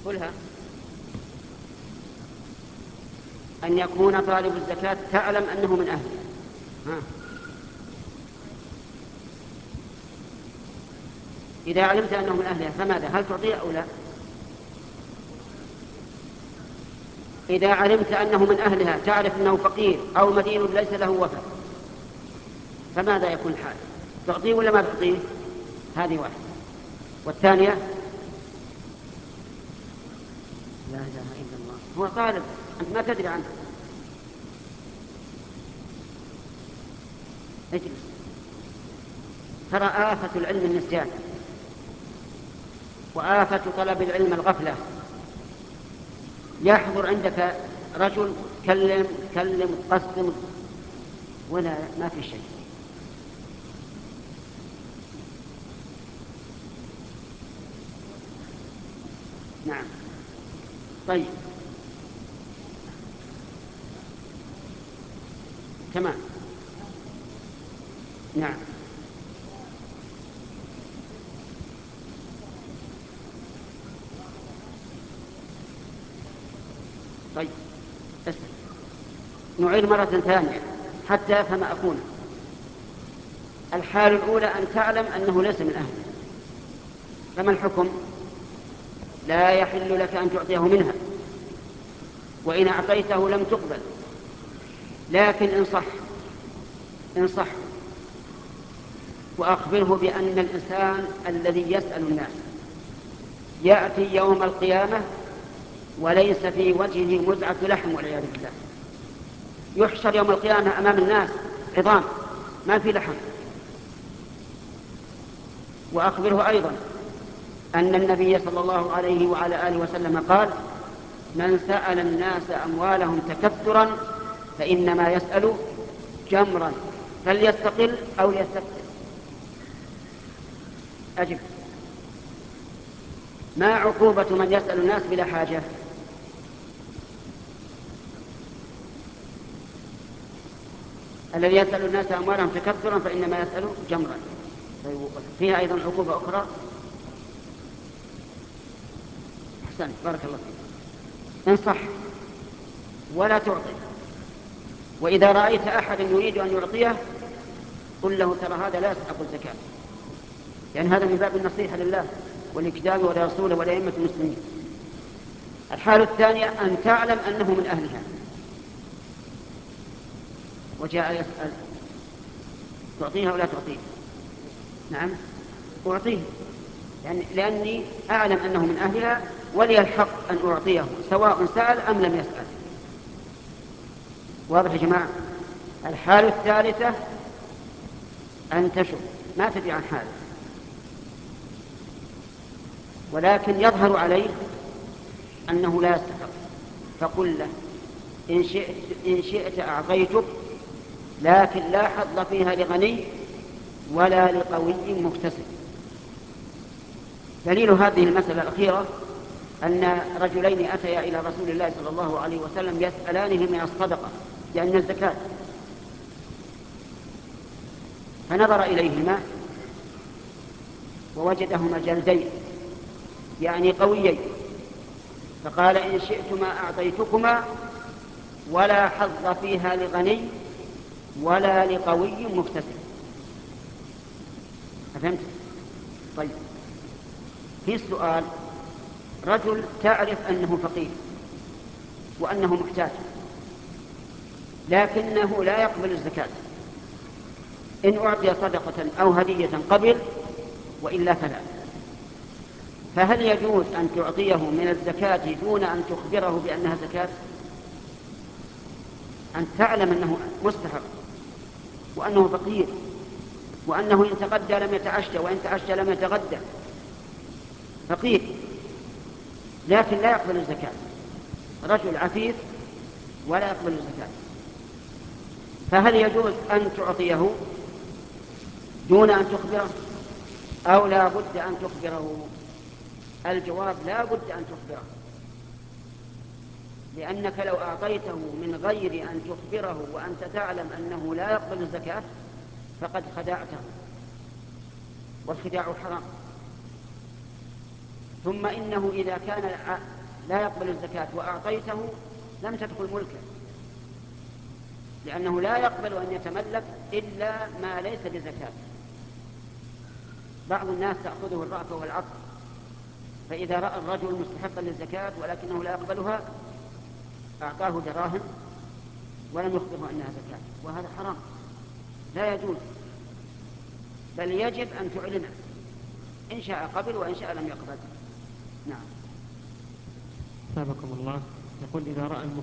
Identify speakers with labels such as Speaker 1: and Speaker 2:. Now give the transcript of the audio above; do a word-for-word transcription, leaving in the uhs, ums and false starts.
Speaker 1: قلها. أن يكون طالب الزكاة تعلم أنه من أهلها. ها. إذا علمت أنه من أهلها فماذا؟ هل تعطيه أو لا؟ إذا علمت أنه من أهلها تعرف أنه فقير أو مدين ليس له وفاء فماذا يكون الحال؟ تعطيه ولا ما تعطيه؟ هذه واحدة. والثانية لا إله إلا الله، هو طالب أنت ما تدري عنه. اجلس. ترى آفة العلم النسيان، وآفة طلب العلم الغفلة. يحضر عندك رجل كلم كلم قسم ولا ما في شيء. نعم. طيب تمام. نعم. طيب اسمع، نعيد مرة ثانية حتى يفهم أخونا. الحال الأولى أن تعلم أنه ليس من أهله، فما الحكم؟ لا يحل لك أن تعطيه منها، وإن أعطيته لم تقبل. لكن إن صح إن صح وأخبره بأن الإنسان الذي يسأل الناس يأتي يوم القيامة وليس في وجهه مزعة لحم والعياذ بالله، يحشر يوم القيامة أمام الناس عظام ما في لحم. وأخبره أيضا أن النبي صلى الله عليه وعلى آله وسلم قال: من سأل الناس أموالهم تكثرا فإنما يسأل جمرا فليستقل أو ليستكثر. أجب. ما عقوبة من يسأل الناس بلا حاجة؟ الذي يسأل الناس أموالهم تكثرا فإنما يسأل جمرا. فيها أيضا عقوبة أخرى. أحسن، بارك الله فيك. إن صح ولا تعطي. وإذا رأيت أحدا يريد أن يعطيه قل له: ترى هذا لا يستحق الزكاة، لأن يعني هذا من باب النصيحة لله ولكتابه ولرسوله ولأئمة المسلمين. الحالة الثانية أن تعلم أنه من أهلها وجاء يسأل: تعطيها ولا تعطيه؟ نعم أعطيه، يعني لأني أعلم أنه من أهلها ولي الحق أن أعطيه سواء سأل أم لم يسأل. واضح يا جماعة؟ الحالة الثالثة أن تشك ما تدري عن حاله ولكن يظهر عليه أنه لا يستحق، فقل له: إن شئت, إن شئت أعطيتك، لكن لا حظ فيها لغني ولا لقوي مكتسب. دليل هذه المسألة الأخيرة أن رجلين أتيا إلى رسول الله صلى الله عليه وسلم يسألانه من الصدقة لأن الزكاة، فنظر إليهما ووجدهما جلدين يعني قويين، فقال: إن شئتما أعطيتكما ولا حظ فيها لغني ولا لقوي مكتسب. فهمت؟ طيب، في السؤال: رجل تعرف أنه فقير وأنه محتاج لكنه لا يقبل الزكاة، إن أعطي صدقة أو هدية قبل وإلا فلا، فهل يجوز أن تعطيه من الزكاة دون أن تخبره بأنها زكاة؟ أن تعلم أنه مستحق وأنه فقير وأنه إن تغدى لم يتعشى وإن تعشى لم يتغدى، فقير لكن لا يقبل الزكاة، رجل عفيف ولا يقبل الزكاة، فهل يجوز أن تعطيه دون أن تخبره أو لا بد أن تخبره؟ الجواب: لا بد أن تخبره، لأنك لو أعطيته من غير أن تخبره وأنت تعلم أنه لا يقبل الزكاة فقد خدعته، والخداع حرام. ثم إنه إذا كان لا يقبل الزكاة وأعطيته لم تدخل ملكه، لأنه لا يقبل أن يتملك إلا ما ليس بزكاة. بعض الناس تأخذه الرأفة والعطف، فإذا رأى الرجل مستحقا للزكاة ولكنه لا يقبلها أعطاه دراهم ولم يخبره أنها زكاة، وهذا حرام لا يجوز، بل يجب أن تعلنه، إن شاء قبل وإن شاء لم يقبل. نعم.
Speaker 2: ثابكم الله. يقول إذا رأى